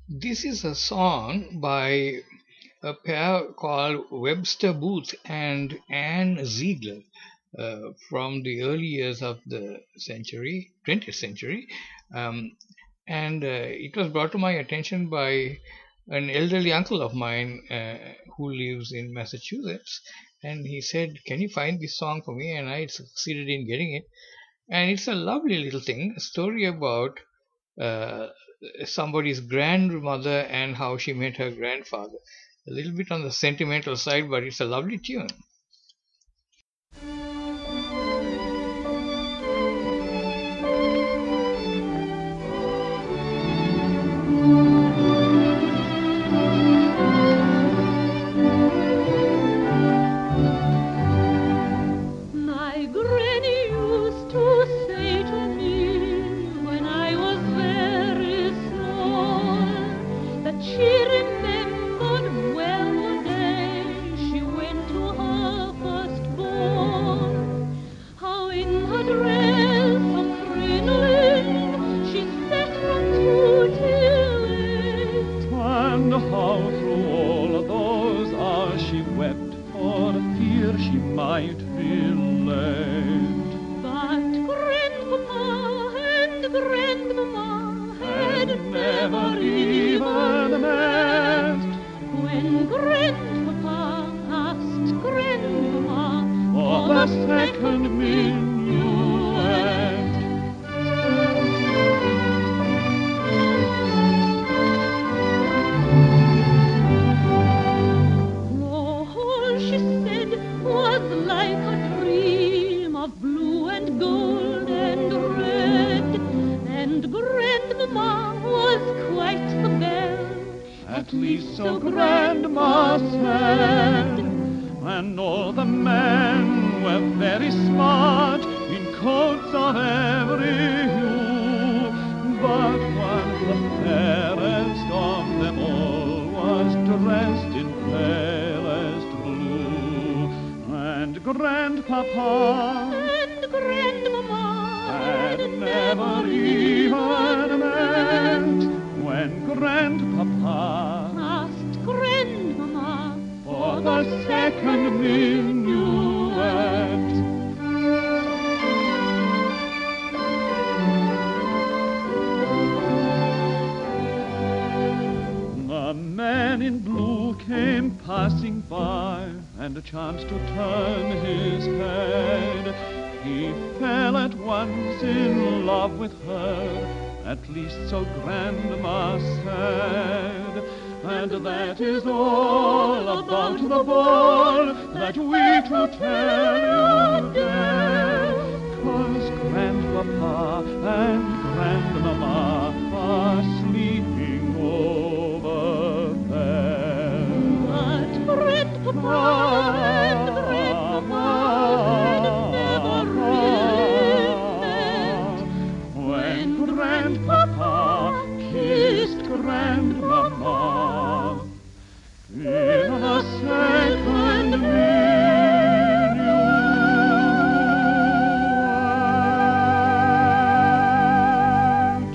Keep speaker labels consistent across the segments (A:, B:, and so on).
A: This is a song by a pair called Webster Booth and Anne Ziegler from the early years of the 20th century. Um, and it was brought to my attention by an elderly uncle of mine who lives in Massachusetts. And he said, "Can you find this song for me?" And I succeeded in getting it. And it's a lovely little thing, a story about uh, somebody's grandmother and how she met her grandfather. A little bit on the sentimental side, but it's a lovely tune.
B: My granny used to say to me when I was very small that she remembered well the day she went to her first ball. How in her dress of crinoline she sat from 2 till 8,
C: And how through all those hours she wept for fear she might be late.
B: but grandpapa and grandmamma had
C: Never even met
B: when grandpapa asked grandmamma
C: for the second minuet.
B: all she said was like a dream of blue and gold and red, and grandmamma was quite the belle,
C: At least so Grandma said. And all the men were very smart in coats of every hue, but one, the fairest of them all, was dressed in palest blue. And Grandpapa
B: and grandmamma
C: had never even met when Grandpapa
B: asked grandmamma
C: for the second minuet. The man in blue came passing by and chanced to turn his head. He fell at once in love with her, at least so Grandma said. And that is all about the ball that we to tell you dare. 'Cause Grandpapa and Grandmamma are sleeping over there.
B: but grandpapa and grandmamma had never really met
C: When Grandpapa kissed Grandmamma in the second minuet.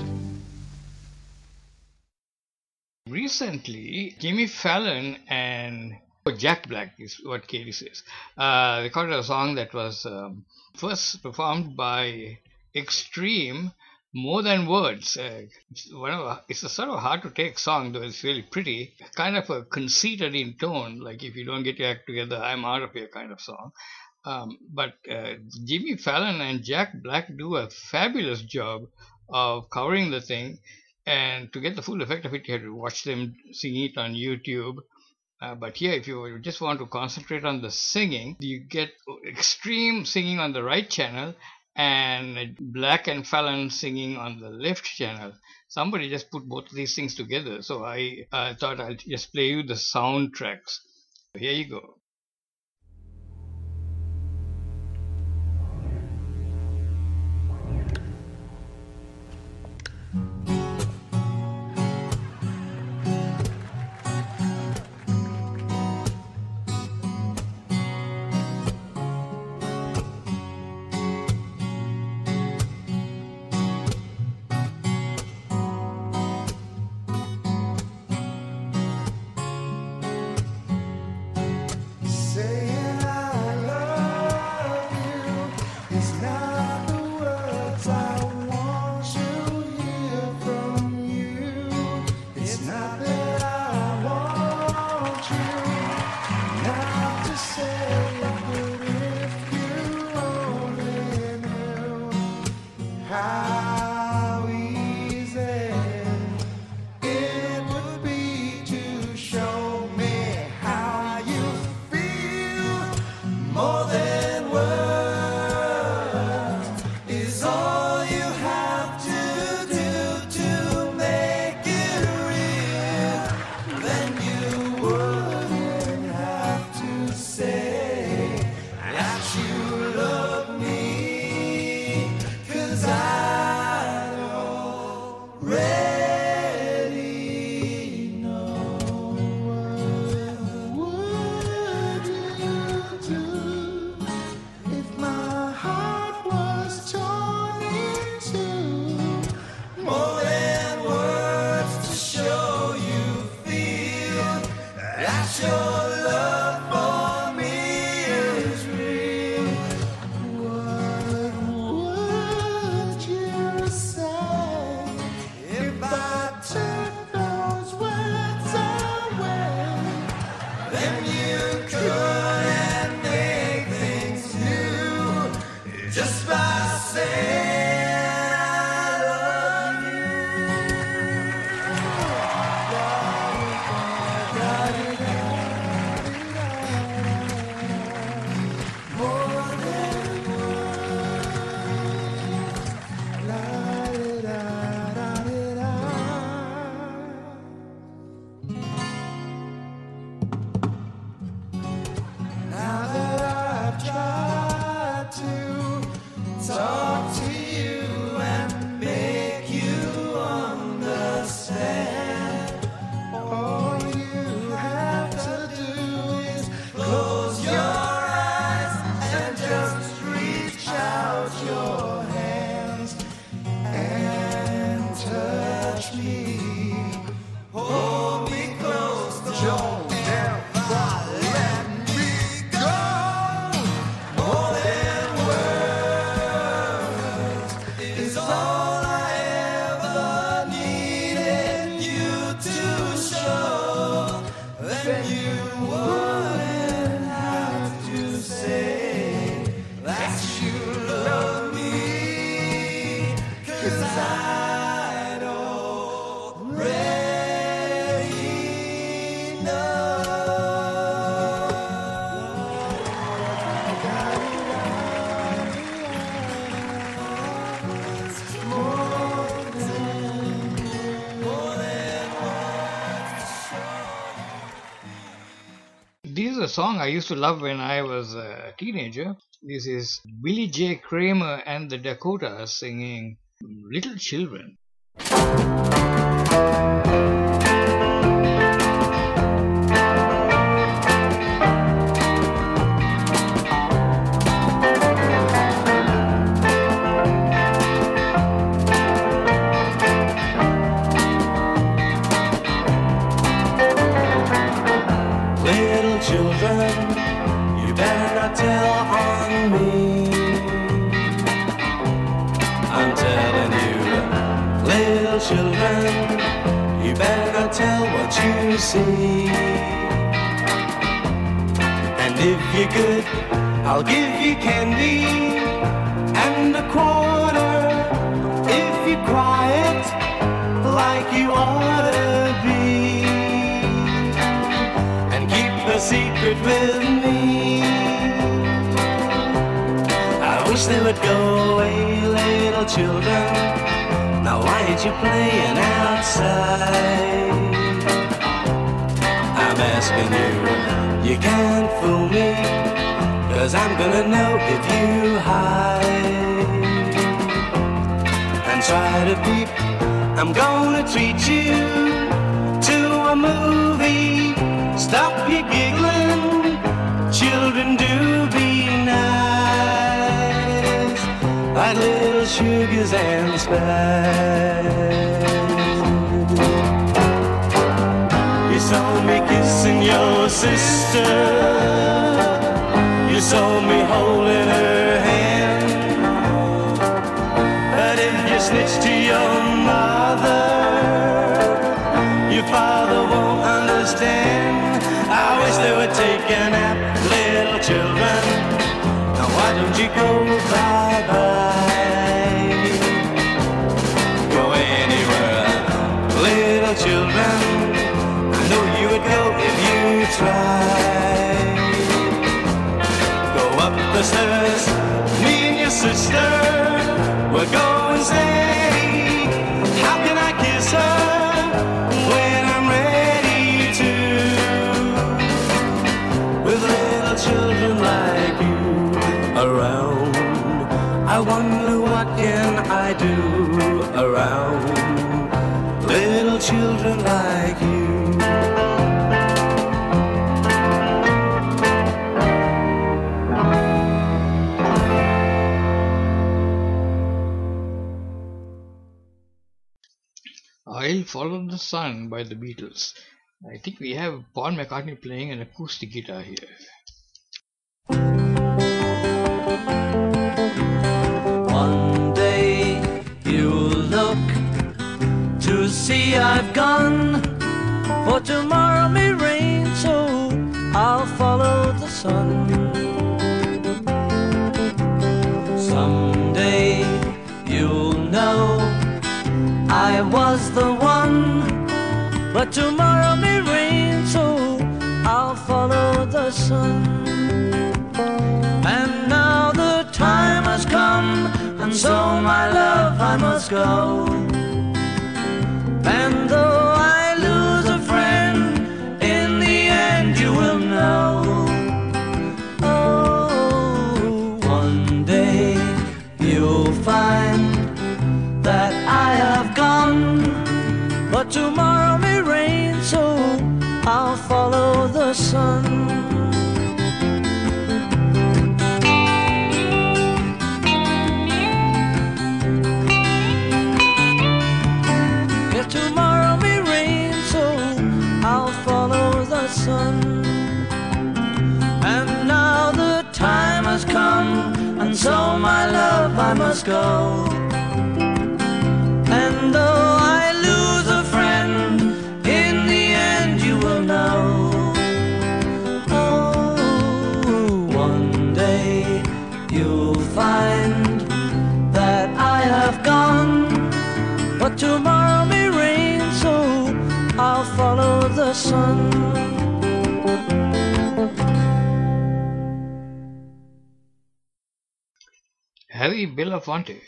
A: Recently, Jimmy Fallon and Jack Black is what Katie says. Recorded a song that was first performed by Extreme, More Than Words. It's a sort of hard to take song, though it's really pretty. Kind of a conceited in tone, like if you don't get your act together, I'm out of here kind of song. But Jimmy Fallon and Jack Black do a fabulous job of covering the thing. And to get the full effect of it, you have to watch them sing it on YouTube. But here, if you just want to concentrate on the singing, you get Extreme singing on the right channel and Black and Fallon singing on the left channel. Somebody just put both of these things together. So I thought I'll just play you the soundtracks. Here you go. a song I used to love when I was a teenager. This is Billy J. Kramer and the Dakotas singing Little Children.
D: See. And if you're good, I'll give you candy and a quarter. If you're quiet, like you ought to be, and keep a secret with me. I wish they would go away, little children. Now why ain't you playing outside? I'm asking you, you can't fool me, 'cause I'm gonna know if you hide and try to peep. I'm gonna treat you to a movie. Stop your giggling, children, do be nice, like little sugars and spice. You saw me kissing your sister, you saw me holding her hand, but if you snitch to your mother, your father won't understand. I wish they would take a nap, little children. Now why don't you go bye-bye? Go anywhere, little children. Know you would go if you tried. Go up the stairs, me and your sister will go and say, how can I kiss her when I'm ready to? With little children like you around, I wonder what can I do around little children like you.
A: I'll Follow the Sun by the Beatles. I think we have Paul McCartney playing an acoustic guitar here.
D: One day you'll look to see I've gone, for tomorrow may rain, so I'll follow the sun. Someday you'll know I was the one, but tomorrow may rain, so I'll follow the sun. And now the time has come, and so my love I must go. And though I lose a friend, in the end you will know. Oh, one day you'll find that I have gone, but tomorrow may rain, so I'll follow the sun. Yeah, tomorrow may rain, so I'll follow the sun. And now the time has come, and so my love I must go. And though I lose a friend, in the end you will know. Oh, one day you'll find that I have gone, but tomorrow may rain, so I'll follow the sun.
A: Harry Belafonte.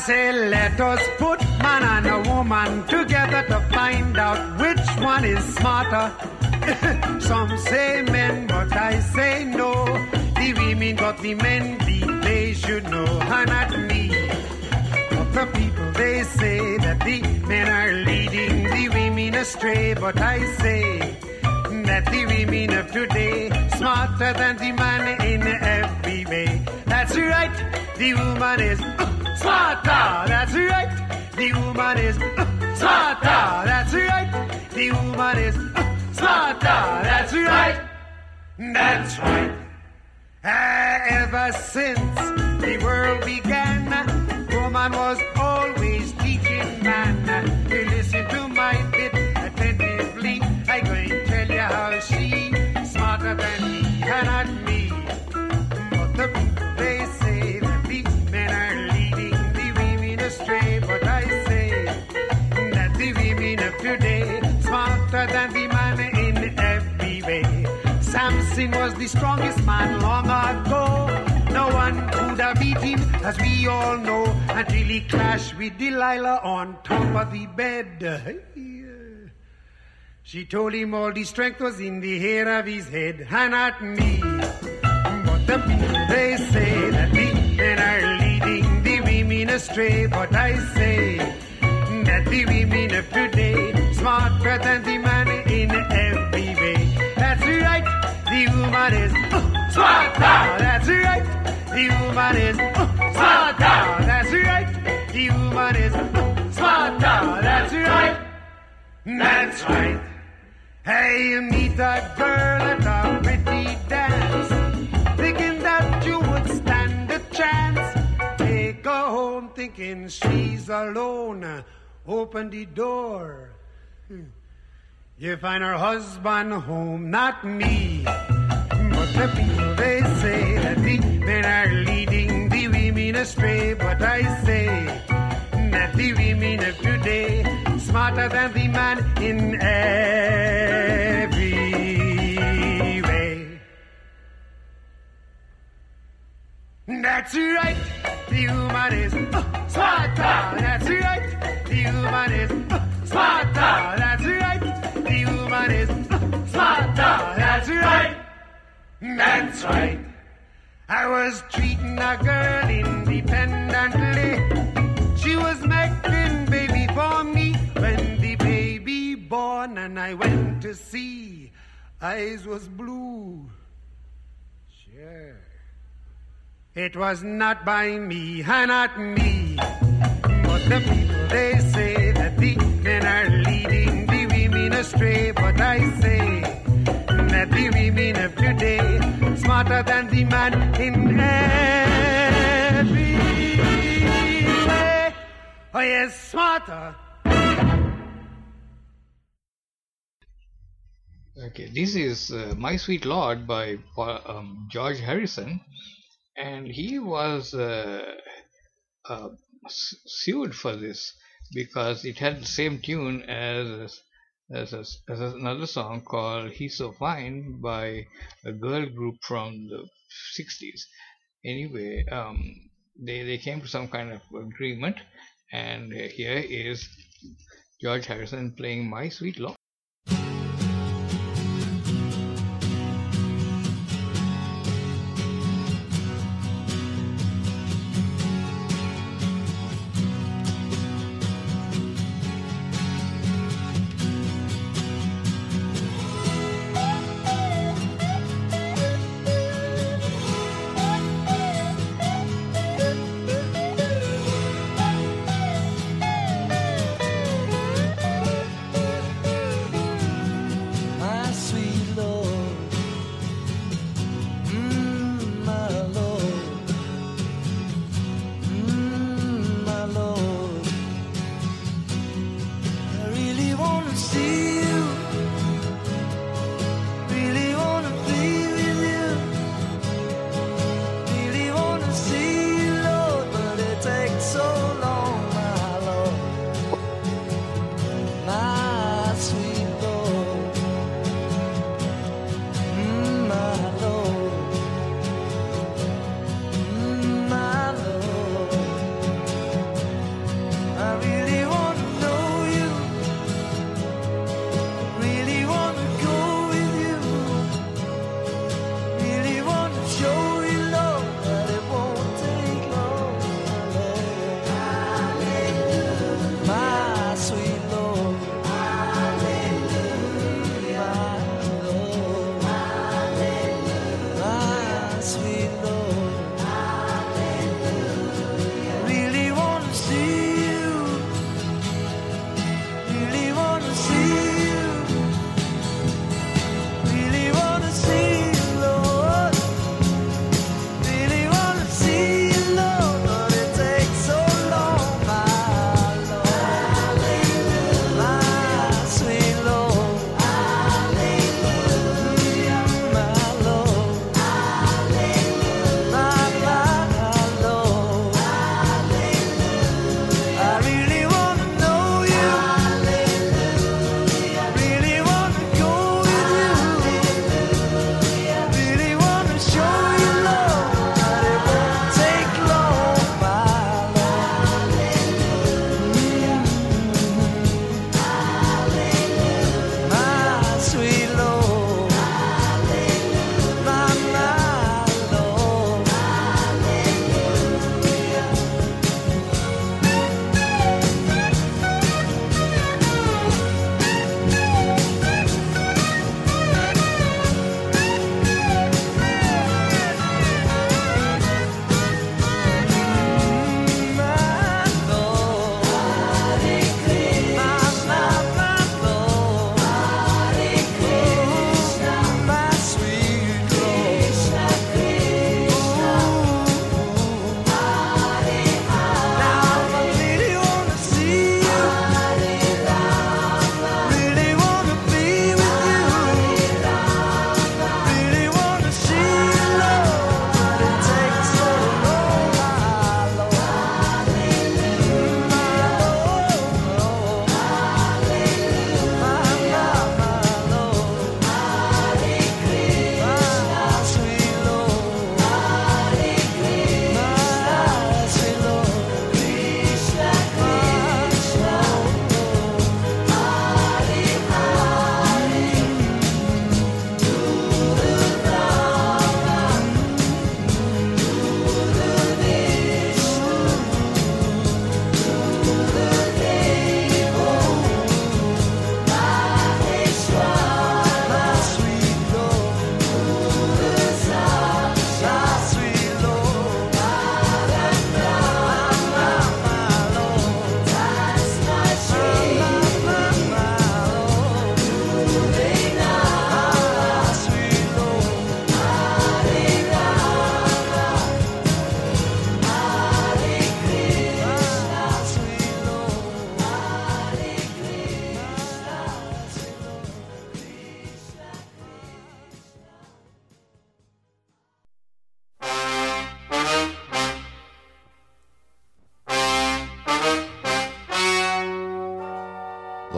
E: say let us put man and a woman together to find out which one is smarter. Some say men, but I say no. The women got the men beat, they should know, and not me. But the people, they say that the men are leading the women astray, but I say that the women of today smarter than the man in every way. That's right, the woman is smarter. That's right, the woman is smarter. That's right, the woman is smarter. That's right. That's right. Ever since the world began, woman was always teaching man. You listen to my bit attentively. I'm going to tell you how she's smarter than he and not me. But the people, they say that the men are leading the women astray. But I say that the women of today smarter than the man in every way. Samson was the strongest man long ago. No one could have beat him, as we all know, until he clashed with Delilah on top of the bed. She told him all the strength was in the hair of his head, and not me. But the people, they say that the men are leading the women astray. But I say that the women of today smarter than the man in every way. That's right, the woman is smarter. That's right, the woman is smarter. That's right, the woman is smarter. That's right. That's right. Hey, you meet a girl at a pretty dance, thinking that you would stand a chance. Take her home thinking she's alone. Open the door. You find her husband home, not me. But the people, they say that the men are leading the women astray. But I say that the women of today smarter than the man in every way. That's right, the woman is smarter. That's right, the woman is smarter. That's right, the woman is smarter. That's right. That's right. I was treating a girl independently. She was making baby for me. When the baby born and I went to see, eyes was blue. Sure. It was not by me, not me. But the people, they say that the men are leading the women astray. But I say that the women of today smarter than the man in every way. Oh yes, smarter.
A: Okay, this is My Sweet Lord by George Harrison, and he was sued for this because it had the same tune as another song called He's So Fine by a girl group from the 60s. Anyway, they came to some kind of agreement, and here is George Harrison playing My Sweet Lord.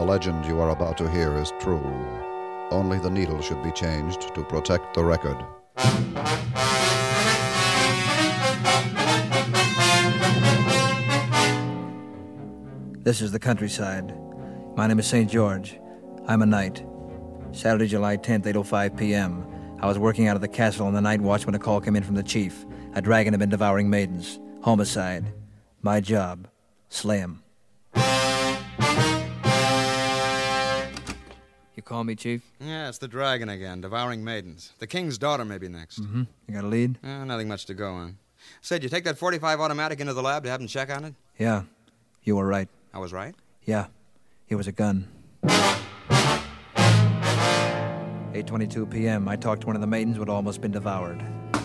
F: legend you are about to hear is true. Only the needle should be changed to protect the record.
G: This is the countryside. My name is St. George. I'm a knight. Saturday, July 10th, 8:05 p.m. I was working out of the castle on the night watch when a call came in from the chief. A dragon had been devouring maidens. Homicide. My job. Slay him. You call me, Chief?
H: Yeah, it's the dragon again, devouring maidens. The king's daughter may be next.
G: Mm-hmm. You got a lead?
H: Nothing much to go on. Said you take that .45 automatic into the lab to have them check on it?
G: Yeah. You were right.
H: I was right?
G: Yeah. It was a gun. 8:22 p.m. I talked to one of the maidens who had almost been devoured.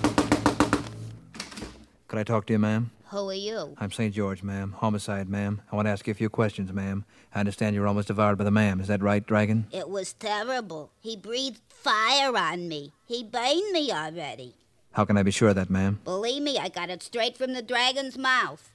G: Could I talk to you, ma'am?
I: Who are you?
G: I'm St. George, ma'am. Homicide, ma'am. I want to ask you a few questions, ma'am. I understand you were almost devoured by the ma'am. Is that right, Dragon?
I: It was terrible. He breathed fire on me. He burned me already.
G: How can I be sure of that, ma'am?
I: Believe me, I got it straight from the dragon's mouth.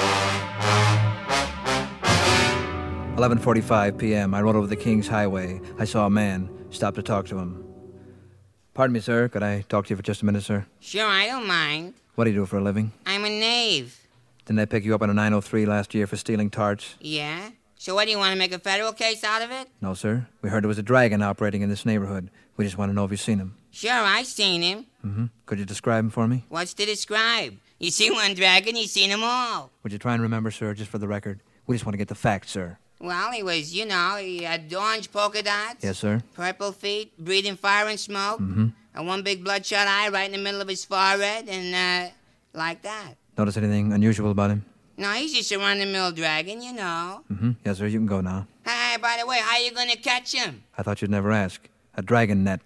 G: 11:45 p.m. I rode over the King's Highway. I saw a man. Stopped to talk to him. Pardon me, sir. Could I talk to you for just a minute, sir?
J: Sure, I don't mind.
G: What do you do for a living?
J: I'm a knave.
G: Didn't I pick you up on a 903 last year for stealing tarts?
J: Yeah? So what, do you want to make a federal case out of it?
G: No, sir. We heard there was a dragon operating in this neighborhood. We just want to know if you've seen him.
J: Sure, I seen him.
G: Mm-hmm. Could you describe him for me?
J: What's to describe? You see one dragon, you seen them all.
G: Would you try and remember, sir, just for the record? We just want to get the facts, sir.
J: Well, he was, he had orange polka dots.
G: Yes, sir.
J: Purple feet, breathing fire and smoke.
G: Mm-hmm.
J: And one big bloodshot eye right in the middle of his forehead, and, like that.
G: Notice anything unusual about him?
J: No, he's just a run-of-the-mill dragon,
G: Mm-hmm. Yes, sir, you can go now.
J: Hey, by the way, how you gonna catch him?
G: I thought you'd never ask. A dragon net.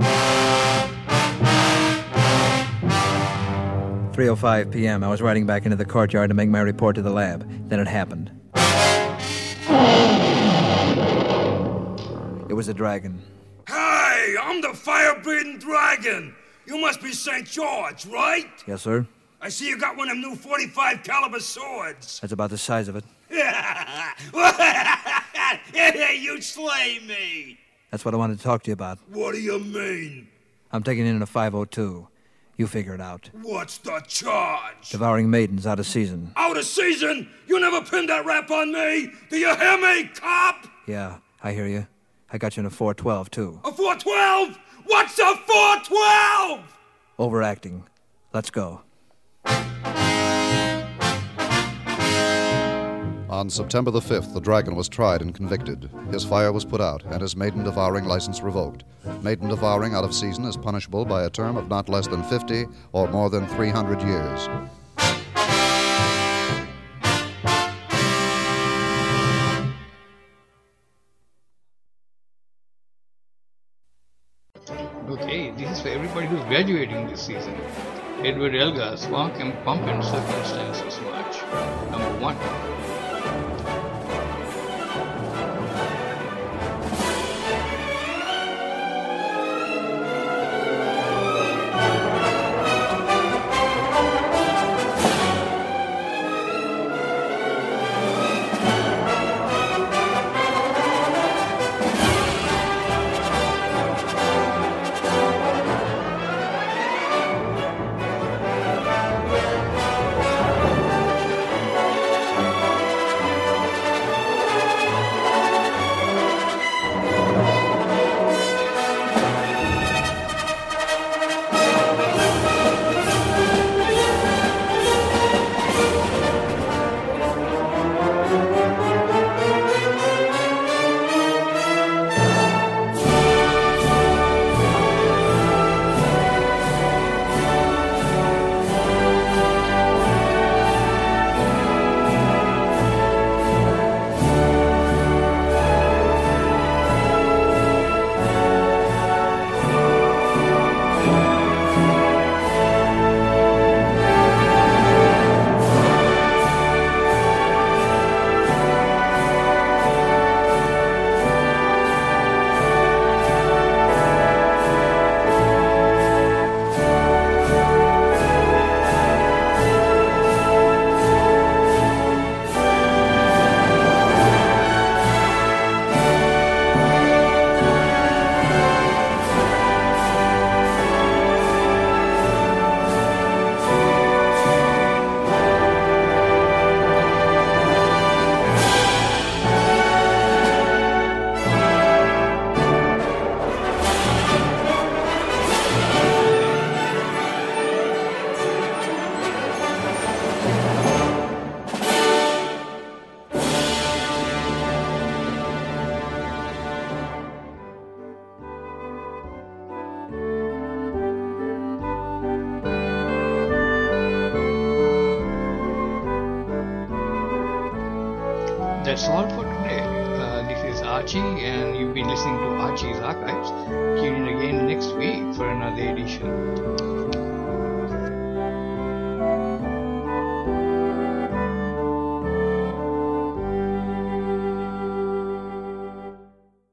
G: 3:05 p.m. I was riding back into the courtyard to make my report to the lab. Then it happened. It was a dragon.
K: Hey, I'm the fire-breathing dragon. You must be St. George, right?
G: Yes, sir.
K: I see you got one of them new .45 caliber swords.
G: That's about the size of it.
K: You slay me.
G: That's what I wanted to talk to you about.
K: What do you mean?
G: I'm taking in a 502. You figure it out.
K: What's the charge?
G: Devouring maidens out of season.
K: Out of season? You never pinned that rap on me. Do you hear me, cop?
G: Yeah, I hear you. I got you in a 412, too.
K: A 412? What's a 412?
G: Overacting. Let's go.
F: On September the 5th, the dragon was tried and convicted. His fire was put out and his maiden devouring license revoked. Maiden devouring out of season is punishable by a term of not less than 50 or more than 300 years.
A: Okay, this is for everybody who's graduating this season. Edward Elgar, Spark and Pump and Circumstances March, number 1. that's all for today. This is Archie, and you've been listening to Archie's Archives. Tune in again next week for another edition.